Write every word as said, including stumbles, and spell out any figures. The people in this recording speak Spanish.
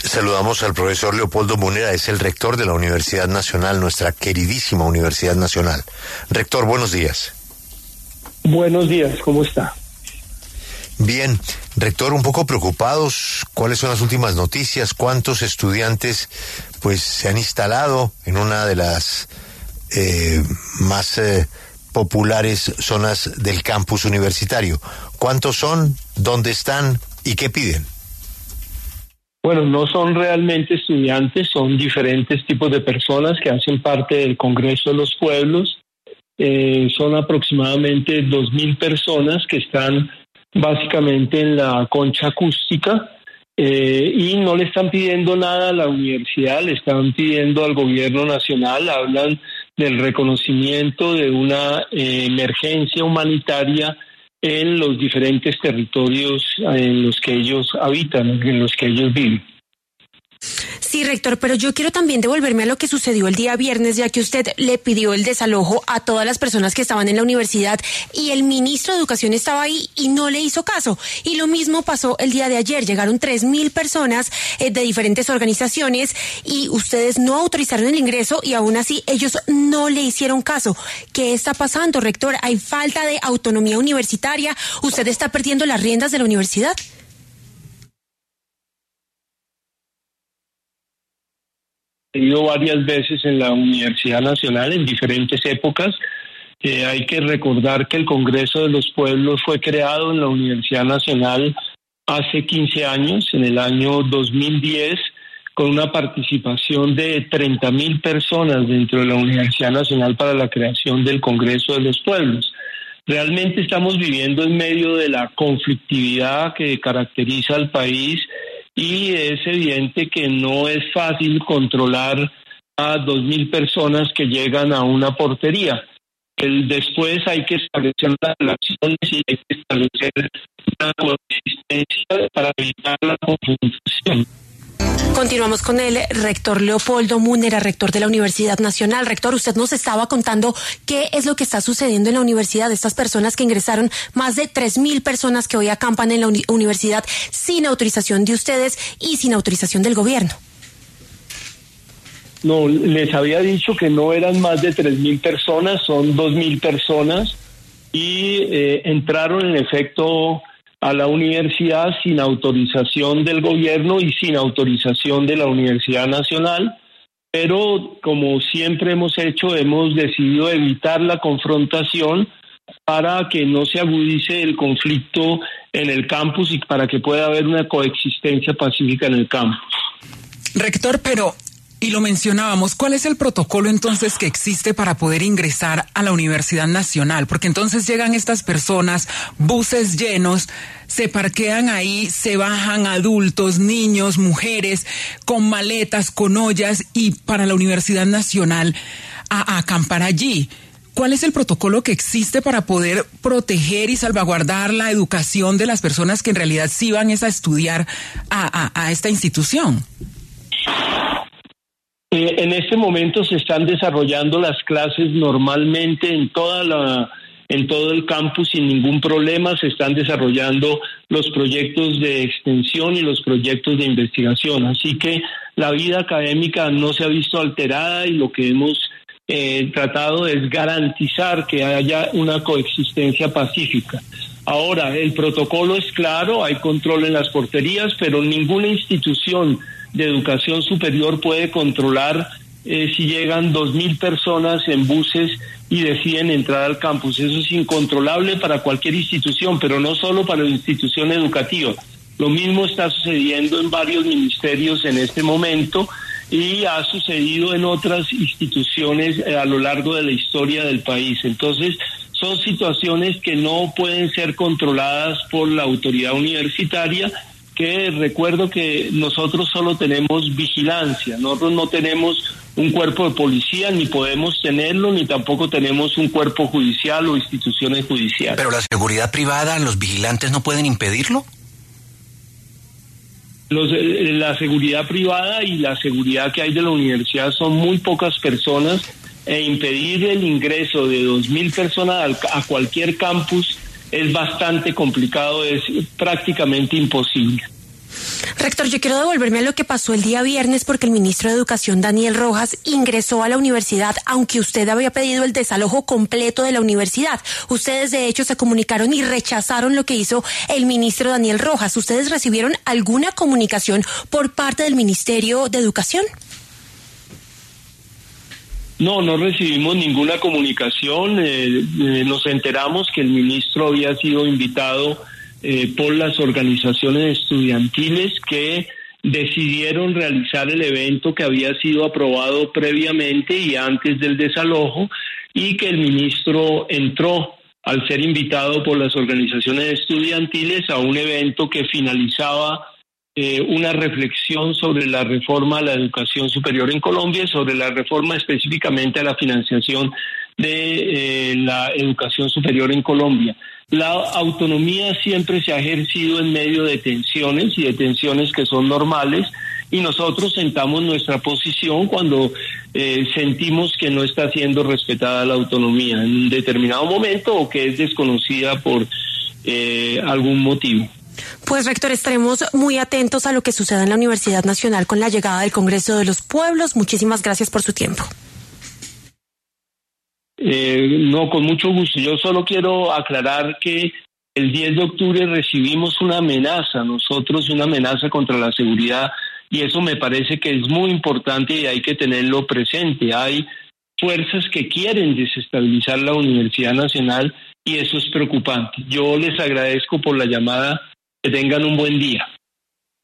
Saludamos al profesor Leopoldo Múnera, es el rector de la Universidad Nacional, nuestra queridísima Universidad Nacional. Rector, buenos días. Buenos días, ¿cómo está? Bien, rector, un poco preocupados. ¿Cuáles son las últimas noticias? ¿Cuántos estudiantes pues se han instalado en una de las eh, más eh, populares zonas del campus universitario? ¿Cuántos son? ¿Dónde están? ¿Y qué piden? Bueno, no son realmente estudiantes, son diferentes tipos de personas que hacen parte del Congreso de los Pueblos. Eh, son aproximadamente dos mil personas que están básicamente en la concha acústica eh, y no le están pidiendo nada a la universidad, le están pidiendo al gobierno nacional, hablan del reconocimiento de una eh, emergencia humanitaria en los diferentes territorios en los que ellos habitan, en los que ellos viven. Sí, rector, pero yo quiero también devolverme a lo que sucedió el día viernes, ya que usted le pidió el desalojo a todas las personas que estaban en la universidad y el ministro de Educación estaba ahí y no le hizo caso. Y lo mismo pasó el día de ayer, llegaron tres mil personas eh, de diferentes organizaciones y ustedes no autorizaron el ingreso y aún así ellos no le hicieron caso. ¿Qué está pasando, rector? ¿Hay falta de autonomía universitaria? ¿Usted está perdiendo las riendas de la universidad? He ido varias veces en la Universidad Nacional en diferentes épocas. Eh, hay que recordar que el Congreso de los Pueblos fue creado en la Universidad Nacional hace quince años, en el año dos mil diez, con una participación de treinta mil personas dentro de la Universidad Nacional para la creación del Congreso de los Pueblos. Realmente estamos viviendo en medio de la conflictividad que caracteriza al país y es evidente que no es fácil controlar a dos mil personas que llegan a una portería. El, después hay que establecer las relaciones y hay que establecer una coexistencia para evitar la confrontación. Continuamos con el rector Leopoldo Múnera, rector de la Universidad Nacional. Rector, usted nos estaba contando qué es lo que está sucediendo en la universidad, estas personas que ingresaron, más de tres mil personas que hoy acampan en la uni- universidad sin autorización de ustedes y sin autorización del gobierno. No, les había dicho que no eran más de tres mil personas, son dos mil personas y eh, entraron en efecto a la universidad sin autorización del gobierno y sin autorización de la Universidad Nacional, pero como siempre hemos hecho, hemos decidido evitar la confrontación para que no se agudice el conflicto en el campus y para que pueda haber una coexistencia pacífica en el campus. Rector, pero, y lo mencionábamos, ¿cuál es el protocolo entonces que existe para poder ingresar a la Universidad Nacional? Porque entonces llegan estas personas, buses llenos, se parquean ahí, se bajan adultos, niños, mujeres, con maletas, con ollas, y para la Universidad Nacional a, a acampar allí. ¿Cuál es el protocolo que existe para poder proteger y salvaguardar la educación de las personas que en realidad sí van a estudiar a, a, a esta institución? Eh, en este momento se están desarrollando las clases normalmente en toda la, en todo el campus sin ningún problema. Se están desarrollando los proyectos de extensión y los proyectos de investigación. Así que la vida académica no se ha visto alterada y lo que hemos eh, tratado es garantizar que haya una coexistencia pacífica. Ahora, el protocolo es claro, hay control en las porterías, pero ninguna institución de educación superior puede controlar eh, si llegan dos mil personas en buses y deciden entrar al campus. Eso es incontrolable para cualquier institución, pero no solo para la institución educativa. Lo mismo está sucediendo en varios ministerios en este momento y ha sucedido en otras instituciones eh, a lo largo de la historia del país. Entonces, son situaciones que no pueden ser controladas por la autoridad universitaria, que recuerdo que nosotros solo tenemos vigilancia, nosotros no tenemos un cuerpo de policía, ni podemos tenerlo, ni tampoco tenemos un cuerpo judicial o instituciones judiciales. ¿Pero la seguridad privada, los vigilantes no pueden impedirlo? Los, la seguridad privada y la seguridad que hay de la universidad son muy pocas personas, e impedir el ingreso de dos mil personas a cualquier campus es bastante complicado, es prácticamente imposible. Rector, yo quiero devolverme a lo que pasó el día viernes porque el ministro de Educación, Daniel Rojas, ingresó a la universidad, aunque usted había pedido el desalojo completo de la universidad. Ustedes, de hecho, se comunicaron y rechazaron lo que hizo el ministro Daniel Rojas. ¿Ustedes recibieron alguna comunicación por parte del Ministerio de Educación? No, no recibimos ninguna comunicación. Eh, eh, nos enteramos que el ministro había sido invitado eh, por las organizaciones estudiantiles que decidieron realizar el evento que había sido aprobado previamente y antes del desalojo, y que el ministro entró al ser invitado por las organizaciones estudiantiles a un evento que finalizaba eh, una reflexión sobre la reforma a la educación superior en Colombia y sobre la reforma específicamente a la financiación de eh, la educación superior en Colombia. La autonomía siempre se ha ejercido en medio de tensiones y de tensiones que son normales, y nosotros sentamos nuestra posición cuando eh, sentimos que no está siendo respetada la autonomía en un determinado momento o que es desconocida por eh, algún motivo. Pues, rector, estaremos muy atentos a lo que suceda en la Universidad Nacional con la llegada del Congreso de los Pueblos. Muchísimas gracias por su tiempo. Eh, no, con mucho gusto. Yo solo quiero aclarar que el diez de octubre recibimos una amenaza, nosotros una amenaza contra la seguridad, y eso me parece que es muy importante y hay que tenerlo presente. Hay fuerzas que quieren desestabilizar la Universidad Nacional y eso es preocupante. Yo les agradezco por la llamada. Que tengan un buen día.